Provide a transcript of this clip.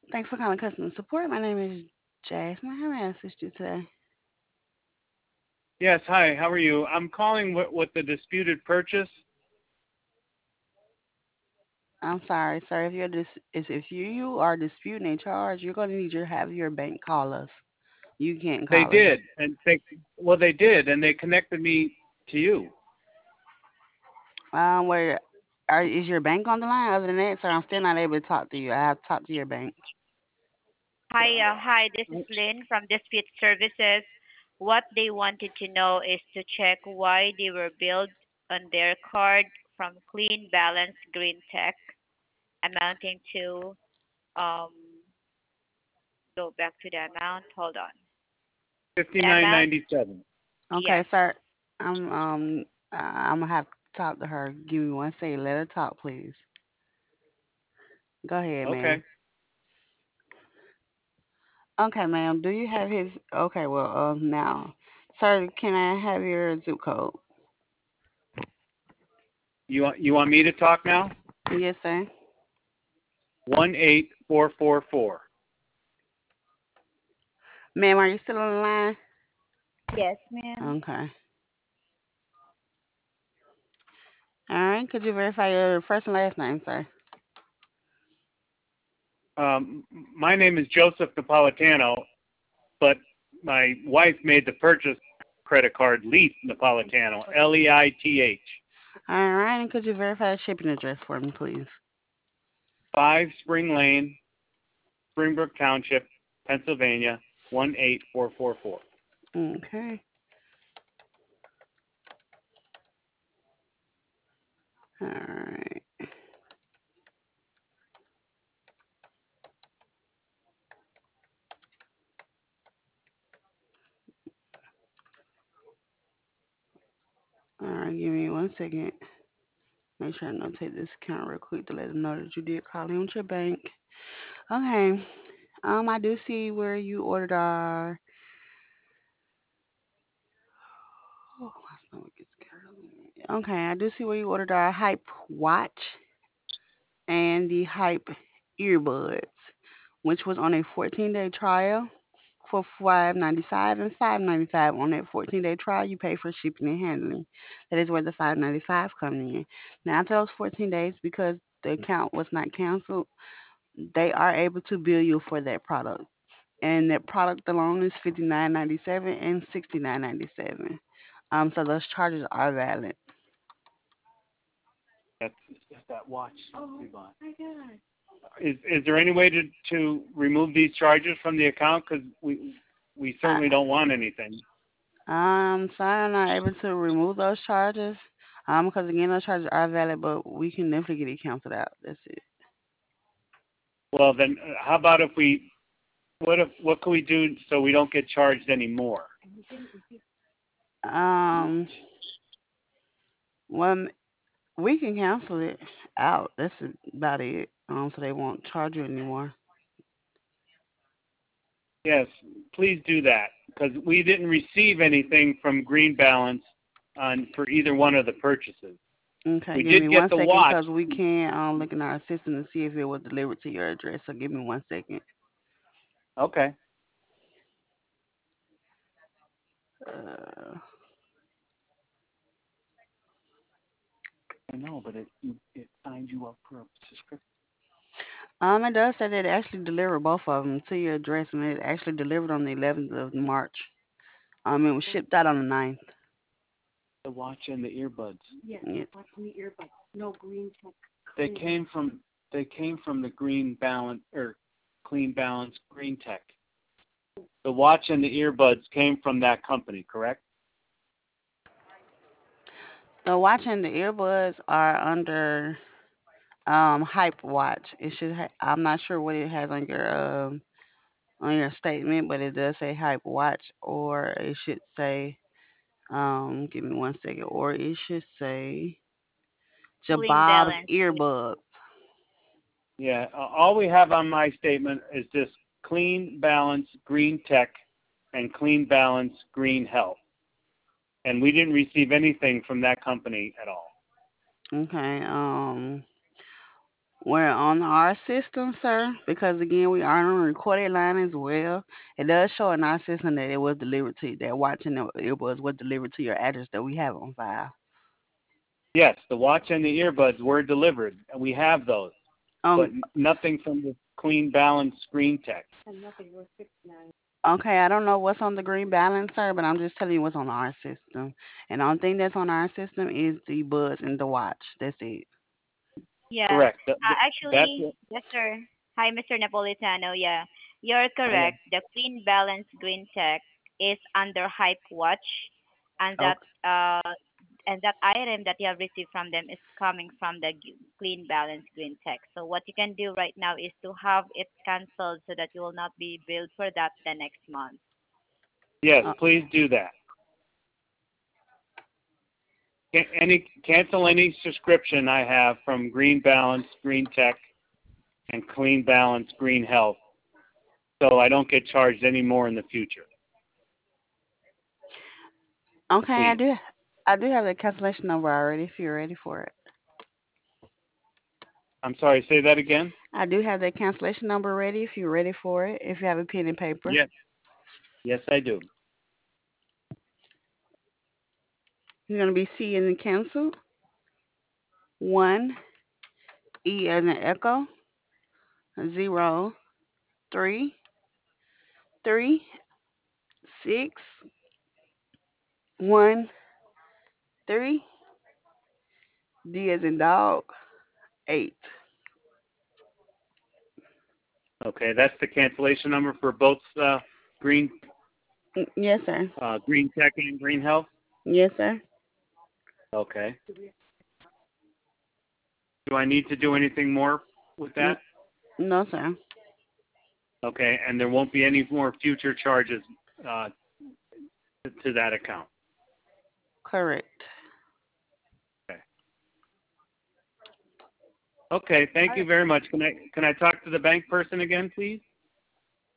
Thanks for calling customer support. My name is Jasmine. How may I assist you today? Yes, hi, how are you? I'm calling with the disputed purchase. I'm sorry, sir. If you are disputing a charge, you're going to need to have your bank call us. You can't They call us. did, and they did, and they connected me to you. Where is your bank on the line? Other than that, sir, I'm still not able to talk to you. I have to talk to your bank. Hi, this is Lynn from Dispute Services. What they wanted to know is to check why they were billed on their card from Clean Balance Green Tech, amounting to, um, go back to the amount. Hold on. Fifty The nine amount, ninety seven. Okay, yes. sir. I'm gonna have to talk to her. Give me one second. Let her talk, please. Go ahead, ma'am. Okay. Okay, ma'am. Do you have his? Okay, well, now, sir, can I have your zip code? You want me to talk now? Yes, sir. 18444. Ma'am, are you still on the line? Yes, ma'am. Okay. All right. Could you verify your first and last name, sir? My name is Joseph Napolitano, but my wife made the purchase credit card Leith Napolitano, Leith. All right. And could you verify the shipping address for me, please? 5 Spring Lane, Springbrook Township, Pennsylvania, 18444. Okay. All right. All right. Give me one second. Make sure I notate this account real quick to let them know that you did call in with your bank. Okay. I do see where you ordered our. Oh, my stomach is curling. Okay, I do see where you ordered our Hype watch and the Hype earbuds, which was on a 14-day trial for 5.95 and 5.95 on that 14-day trial. You pay for shipping and handling. That is where the 5.95 coming in. Now after those 14 days, because the account was not canceled, they are able to bill you for that product. And that product alone is 59.97 and 69.97. So those charges are valid. That's that watch we bought. Is there any way to remove these charges from the account? Because we I, certainly don't want anything. sorry, I'm not able to remove those charges. Because again, those charges are valid, but we can definitely get it canceled out. That's it. Well, then how about if we what can we do so we don't get charged anymore? Um, well, we can cancel it out. That's about it. So they won't charge you anymore. Yes, please do that because we didn't receive anything from Green Balance on for either one of the purchases. Okay, We give me did get one the second, watch. cause we can look in our system to see if it was delivered to your address. So give me one second. Okay. Uh, I know, but it signed you up for a subscription. it does say that it actually delivered both of them to your address, and it actually delivered on the 11th of March. It was shipped out on the 9th. The watch and the earbuds. Yeah. They came from the Green Balance or Clean Balance Green Tech. The watch and the earbuds came from that company, correct? The watch and the earbuds are under Hype Watch. It should. I'm not sure what it has on your statement, but it does say Hype Watch, or it should say give me one second, or it should say Clean Jabob's Balance. earbuds. Yeah. All we have on my statement is this Clean Balance Green Tech and Clean Balance Green Health, and we didn't receive anything from that company at all. Okay. We're on our system, sir, because again, we are on a recorded line as well. It does show in our system that it was delivered to you, that watching the earbuds was delivered to your address that we have on file. Yes, the watch and the earbuds were delivered, and we have those, but Um, nothing from the Clean Balance Screen Tech. okay, I don't know what's on the green balance, sir, but I'm just telling you what's on our system. And the only thing that's on our system is the buds and the watch. That's it. Yeah. Correct. That's Actually, yes, sir. Hi, Mr. Napolitano. Yeah, you're yeah. correct. The Clean Balance Green Tech is under Hype Watch, and that Okay. item that you have received from them is coming from the Clean Balance Green Tech. So what you can do right now is to have it canceled so that you will not be billed for that the next month. Yes, Uh, please do that. Cancel any subscription I have from Green Balance, Green Tech, and Clean Balance, Green Health, so I don't get charged any more in the future. okay, Please. I do have the cancellation number already if you're ready for it. I'm sorry. Say that again. I do have the cancellation number ready if you're ready for it, if you have a pen and paper. Yes. Yes, I do. You're going to be C as in cancel, 1, E as in echo, 0, 3, 3, 6, 1, 3, D as in dog, 8. Okay, that's the cancellation number for both Green Yes, sir. Green Tech and Green Health. Yes, sir. Okay. Do I need to do anything more with N- that? no, sir. Okay, and there won't be any more future charges uh, to that account. Correct. Okay. Okay. All Thank you right. very much. Can I talk to the bank person again, please?